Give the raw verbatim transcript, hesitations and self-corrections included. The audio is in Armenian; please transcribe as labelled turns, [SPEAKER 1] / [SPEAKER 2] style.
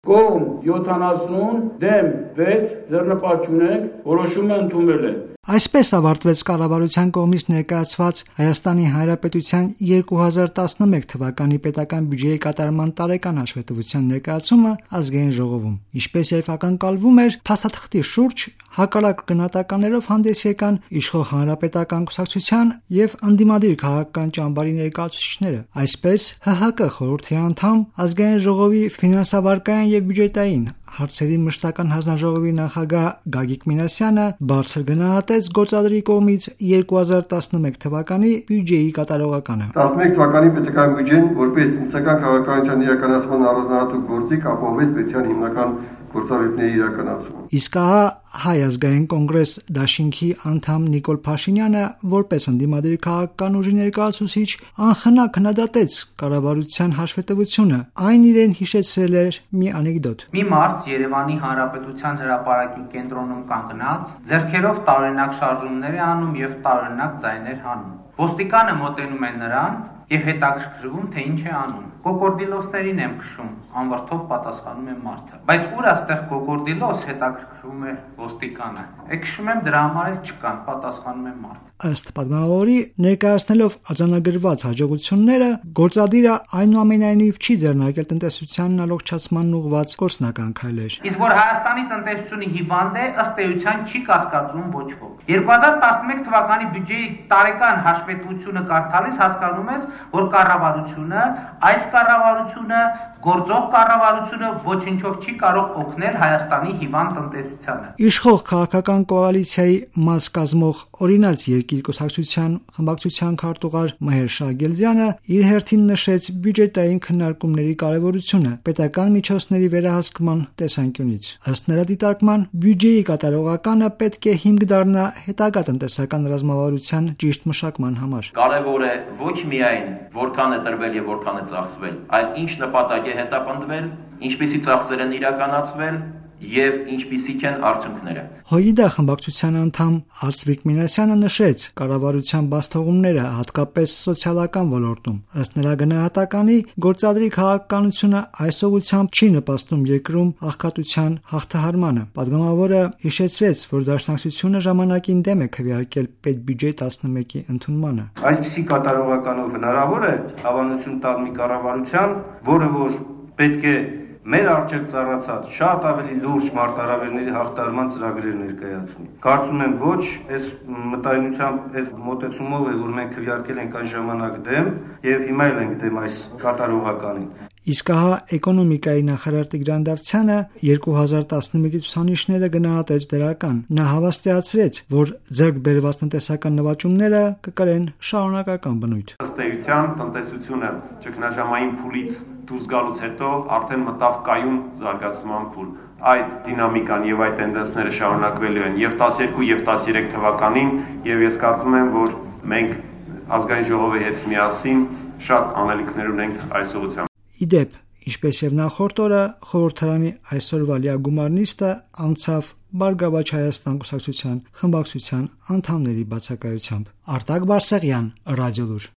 [SPEAKER 1] Կողմ յոթանասուն, դեմ վեց, ձեռնպատ չունենք, որոշումը ընդունվել է։
[SPEAKER 2] Այսպես ավարտվեց կառավարության կողմից ներկայացված Հայաստանի Հանրապետության երկու հազար տասնմեկ թվականի պետական բյուջեի կատարման տարեկան հաշվետվության ներկայացումը Ազգային ժողովում։ Ինչպես եւ ակնկալվում էր, փաստաթղթի շուրջ հակառակ գնահատականներով հանդես եկան իշխող հանրապետական կուսակցության եւ ընդդիմադիր քաղաքական ճամբարի ներկայացուցիչները։ Այսպես Հ Հ Կ խորհրդի անդամ, Ազգային ժողովի ֆինանսավարկային եւ բյուջետային հարցերի մշտական հանձնաժողովի նախագահ Գագիկ Մինասյանը բարձր գնահատեց գործադրի կողմից երկու հազար տասնմեկ թվականի բյուջեի կատարողականը։
[SPEAKER 3] տասնմեկ թվականի պետական բյուջեն որպես տնտեսական քաղաքականության իրականացման առանձնահատուկ գործիք ապահովեց պետության հիմնական գործառույթների իրականացումը։
[SPEAKER 2] Իսկ ահա Հայ ազգային կոնգրես դաշինքի անդամ Նիկոլ Փաշինյանը որպես ընդդիմադիր քաղաքական ուժի ներկայացուցիչ անխնա քննադատեց կառավարության հաշվետվությունը, այն իրեն հիշեցրել էր մի անեկդոտ։
[SPEAKER 4] Մի մարդ Երևանի Հանրապետության հրապարակի կենտրոնում կանգնած ձեռքերով տարօրինակ շարժումներ է անում եւ տարօրինակ ձայներ հանում։ Ոստիկանը մոտենում է նրան եւ հետաքրքրվում, թե ինչ է անում։ Կոկորդիլոսներին եմ քշում, անվրդով պատասխանում է մարդը։ Բայց ուր է այստեղ կոկորդիլոս, հետաքրքրվում է ոստիկանը։ Է քշում եմ, դրա համար էլ չկան, պատասխանում է մարդը։
[SPEAKER 2] Ըստ պատգամավորի, ներկայացնելով արձանագրված հաջողությունները, գործադիրը այնուամենայնիվ չի ձեռնարկել տնտեսությանն առողջացմանն ուղղված գործնական քայլեր։
[SPEAKER 4] Իսկ որ Հայաստանի տնտեսությունը հիվանդ է, ըստ էության չի կասկածում ոչ ոք։ երկու հազար տասնմեկ թվականի բյուջեի տարեկան հաշվետվությունը կարդալիս հասկանում ես, որ կառավարությունը, այս կառավարությունը, գործող կառավարությունը ոչինչով չի կարող օգնել Հայաստանի հիվանդ տնտեսությանը։
[SPEAKER 2] Իշխող քաղաքական կոալիցիայի մաս կազմող օրինաց երկիր կուսակցության խմբակցության քարտուղար Մհեր Շահգիլզյանը իր հերթին նշեց բյուջետային քննարկումների կարևորությունը պետական միջոցների վերահսկման տեսանկյունից։ Ըստ նրա դիտարկման, բյուջեի կատարողականը պետք է հիմք դառնա հետագա տնտեսական ռազմավարության ճիշտ մշակման համար։
[SPEAKER 5] Կարևոր է ոչ միայն որքան է տրվել եւ որքան է ծախսվել, այլ ինչ նպատակ է հետապնդվել, ինչպիսի ծախսեր են իրականացվել եւ ինչպիսիք են արդյունքները։
[SPEAKER 2] Հոյիդա խմբակցության անդամ Արծվիկ Մինասյանը նշեց կառավարության բացթողումները հատկապես սոցիալական ոլորտում։ Ըստ նրա գնահատականի, գործադրի քաղաքականությունը այս ուղղությամբ չի նպաստում երկրում աղքատության հաղթահարմանը։ Պատգամավորը հիշեցրեց, որ Դաշնակցությունը ժամանակին դեմ է քվեարկել պետբյուջե տասնմեկի ընդունմանը։
[SPEAKER 3] Այսպիսի կատարողականով հնարավոր է հավանություն տալ մի կառավարության, որը որ պետք է մեր առջև ծառացած շատ ավելի լուրջ մարտահրավերների հաղթահարման ծրագրեր ներկայացնի։ Կարծում եմ ոչ, այս մտայնությամբ, այս մոտեցումով է, որ մենք քվեարկել ենք այն ժամանակ դեմ եւ հիմա էլ ենք դեմ այս կատարողականին։
[SPEAKER 2] Իսկ ահա էկոնոմիկայի նախարար Տիգրան Դավթյանը երկու հազար տասնմեկի ցուցանիշները գնահատեց դրական։ Նա հավաստիացրեց, որ ձեռք բերված տնտեսական նվաճումները կկրեն շարունակական բնույթ։
[SPEAKER 6] Ըստ էության տնտեսությունը ճգնաժամային փուլից դուրս գալուց հետո արդեն մտավ կայուն զարգացման փուլ։ Այդ դինամիկան եւ այդ տենդենսները շարունակվելու են եւ տասներկու եւ տասներեք թվականին եւ ես կարծում եմ, որ մենք ազգային ժողովի հետ միասին շատ անելիքներ ունենք այս ուղղությամբ։
[SPEAKER 2] Իդեպ, ինչպես եւ նախորդ օրը, խորհրդարանի այսօրվա լիագումար նիստը անցավ Բարգավաճ Հայաստան կուսակցության խմբակցության անդամների բացակայությամբ։ Արտակ Բարսեղյան, Ռադիոլուր։